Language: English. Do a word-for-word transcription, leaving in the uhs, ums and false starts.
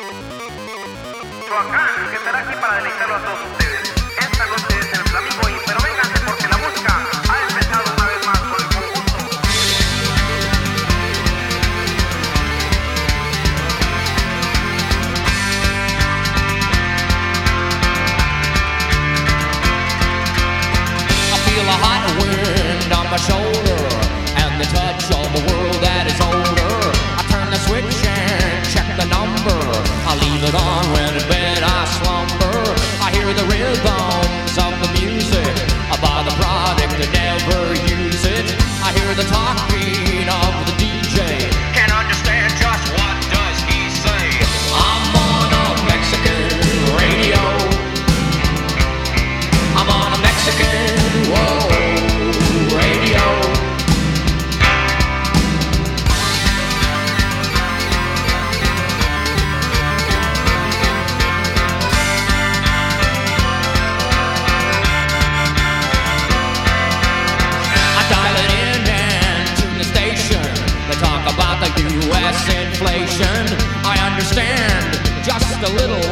Acá, que estará aquí para deleitarlo a todos ustedes. Esta noche es el Flamingo y pero vénganse porque la música ha empezado una vez más con el conjunto. I feel a hot wind on my shoulder and the touch of a world that is older. I turn the switch and check the number. I leave it on when in bed I slumber. I hear the rhythms of the music. I buy the product and never use it. I hear the talking of the D J. Can't understand just what does he say. I'm on a Mexican radio. I'm on a Mexican, whoa, radio. U S inflation, I understand just a little